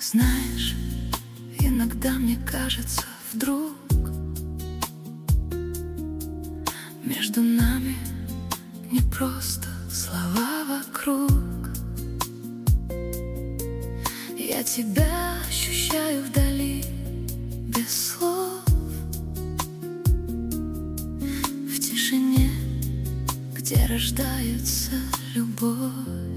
Знаешь, иногда мне кажется вдруг между нами не просто слова вокруг. Я тебя ощущаю вдали, без слов, в тишине, где рождается любовь.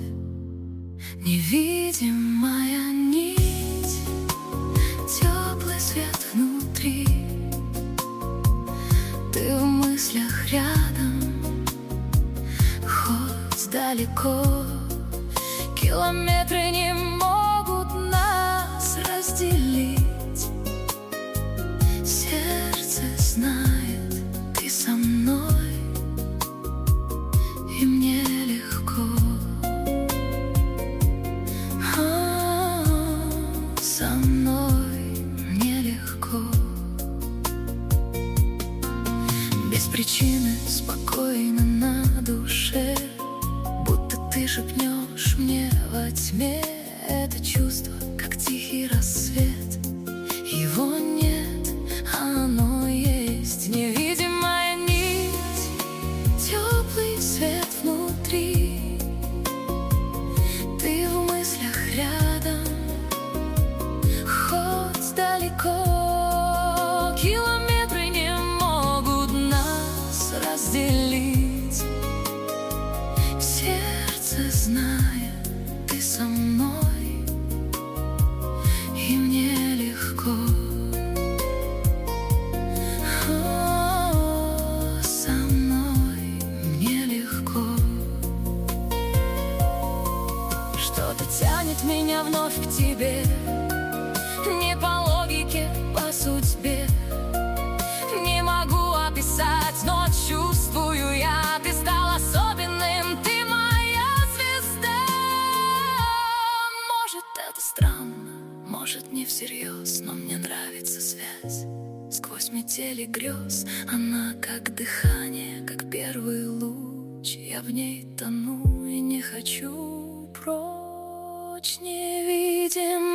Невидимая нить, теплый свет внутри. Ты в мыслях рядом, хоть далеко. Километры не могут нас разделить. Сердце знает, ты со мной, и мне легко. Со мной мне легко. Без причины спокойно на душе, будто ты шепнешь мне во тьме. Это чувство, как тихий рассвет. Его нет, а оно есть. Невидимая нить, теплый свет внутри. Ты в мыслях рядом, хоть далеко. Километры не могут нас разделить. Сердце знает, ты со мной, и мне легко. Со мной мне легко. Что-то тянет меня вновь к тебе, не по логике, по судьбе. Не могу описать, но чувствую я. Ты стал особенным, ты моя звезда. Может, это странно, может, не всерьез, но мне нравится связь. Сквозь метели грез она как дыхание, как первый луч. Я в ней тону и не хочу прочь. Невидим